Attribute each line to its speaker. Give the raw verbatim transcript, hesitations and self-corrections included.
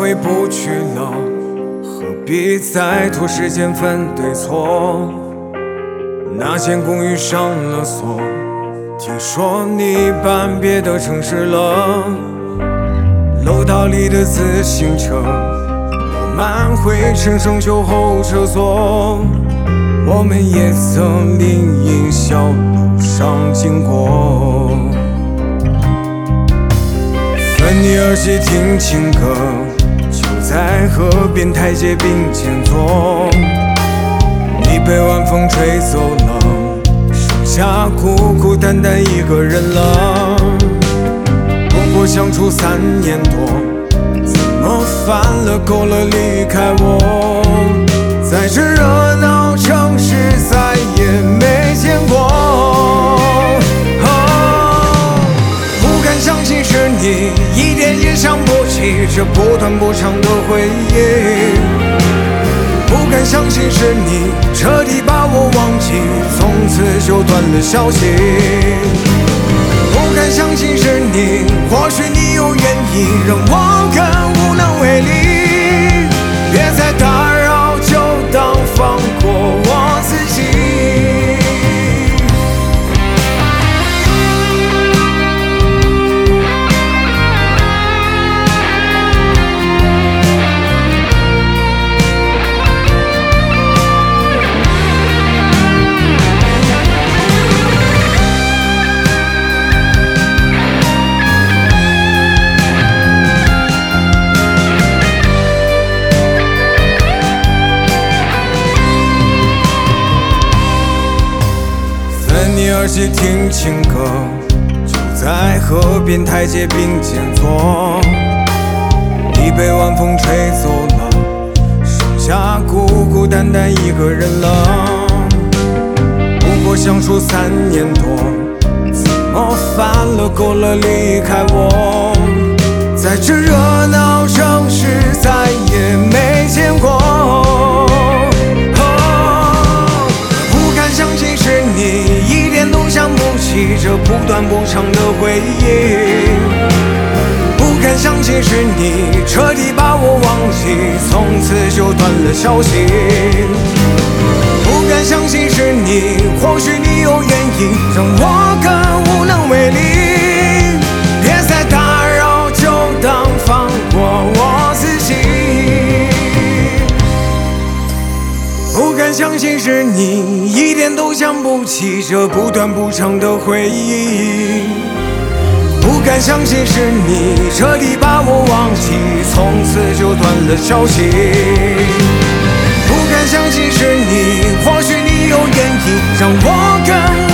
Speaker 1: 回不去了，何必再拖时间分对错？那间公寓上了锁，听说你搬别的城市了。楼道里的自行车落满灰尘，生锈后车锁。我们也曾林荫小路上经过，分你耳机听情歌，就在河边台阶并肩坐。你被晚风吹走了，剩下孤孤单单一个人了。不过相处三年多，怎么犯了够了离开我？在这热闹城市再也没见过。哦，不敢相信是你，一点也想不起这不短不长的回忆。不敢相信是你，彻底把我忘记，从此就断了消息。不敢相信是你，或许你有原因，让我更无能为力。别再打扰，就当放过我自己。你耳机听情歌，就在河边台阶并肩坐。你被晚风吹走了，剩下孤孤单单一个人了。不过相处三年多，怎么犯了够了离开我？在这热闹城市再也没见过。这不短不长的回忆，不敢相信是你，彻底把我忘记，从此就断了消息。不敢相信是你，或许你有原因，让我更无能为力。别再打扰，就当放过我自己。不敢相信是你，一点都想不起这不短不长的回忆。不敢相信是你，彻底把我忘记，从此就断了消息。不敢相信是你，或许你有原因，让我更